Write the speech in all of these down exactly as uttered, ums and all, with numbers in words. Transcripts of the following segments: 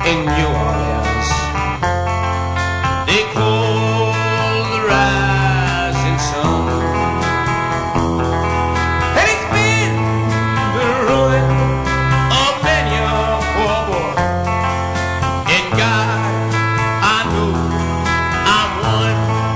in New Orleans. They call the rising sun, and it's been the ruin of many a poor boy. In God, I know I'm one.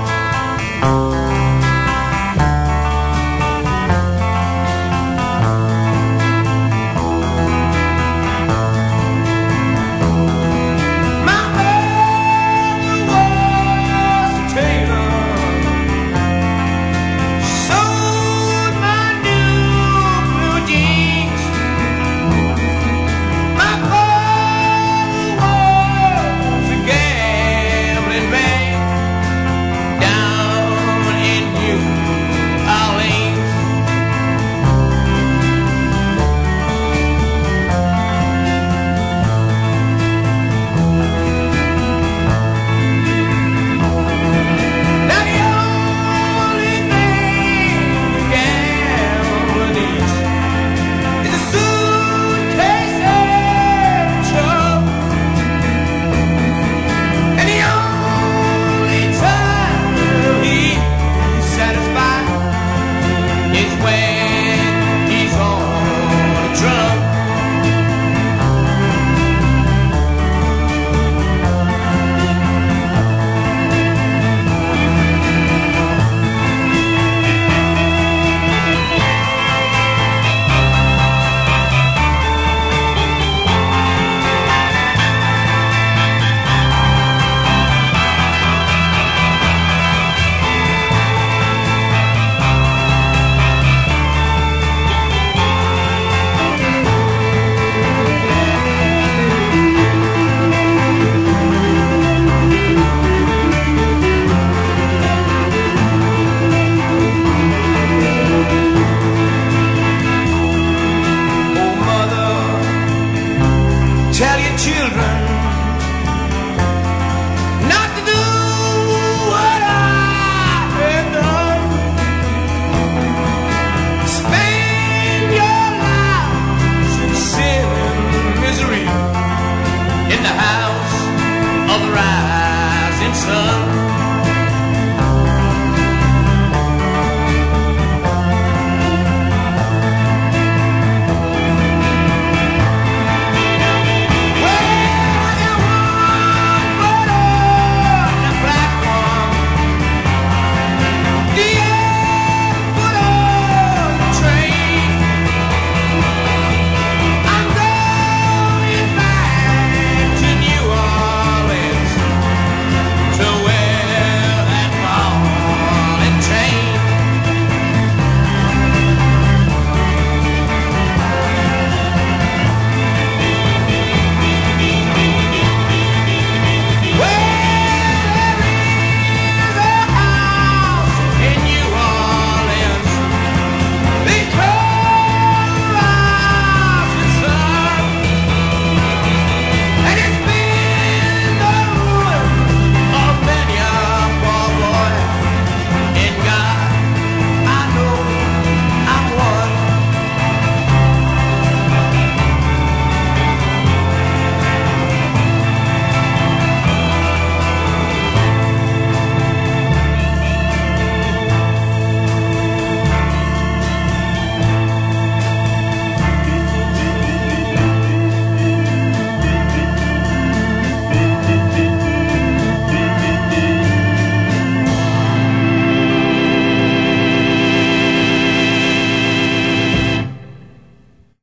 Tell your children not to do what I have done. Spend your lives in sin and misery in the house of the rising sun.